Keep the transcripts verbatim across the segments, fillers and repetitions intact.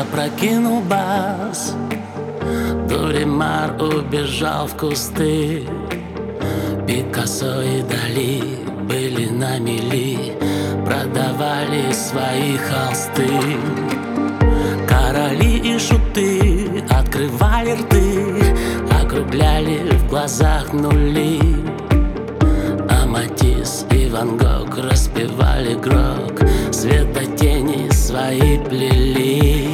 Запрокинул бас, Дуримар убежал в кусты. Пикассо и Дали были на мели, продавали свои холсты. Короли и шуты открывали рты, округляли в глазах нули. А Матисс и Ван Гог распевали грок, светотени свои плели.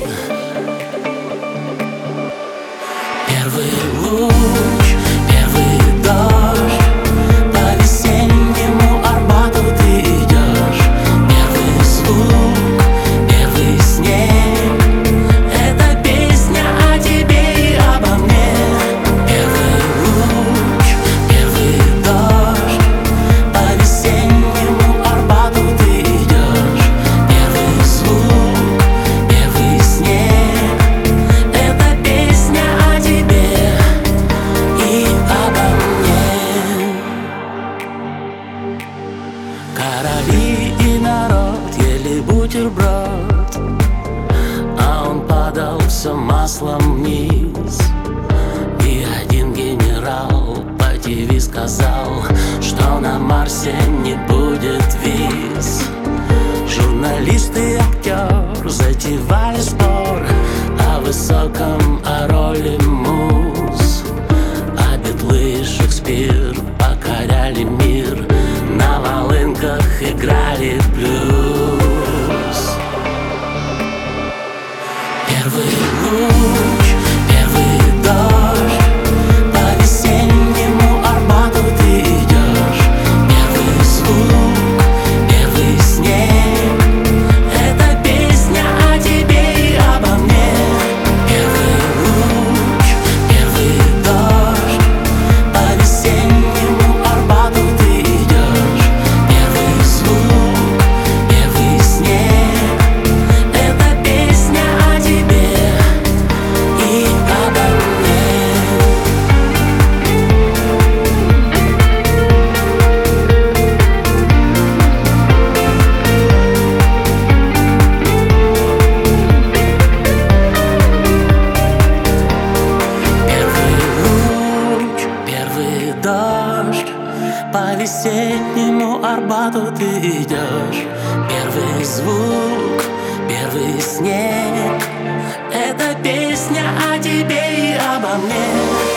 Первый луч, первый дождь, по весеннему Арбату ты идешь. Первый звук, первый снег — это песня о тебе и обо мне. Первый луч, первый дождь, по весеннему Арбату ты идешь. Первый звук, первый снег — это песня о тебе и обо мне. Короли и народ ели бутерброд, а он падал все маслом вниз. И один генерал по ТВ сказал, что на Марсе не будет виз. Журналист и актер затевали спор о высоком, о роли муз. А Битлы и Шекспир покоряли мир, на волынках играли блюз. Первый луч, первый дождь, по весеннему Арбату ты идешь. Первый звук, первый снег — это песня о тебе и обо мне. Первый луч, первый дождь, по весеннему Арбату ты идешь. Первый звук, первый снег — это песня о тебе и обо мне. Первый луч, первый дождь, по весеннему Арбату ты идешь. Первый звук, первый снег — это песня о тебе и обо мне.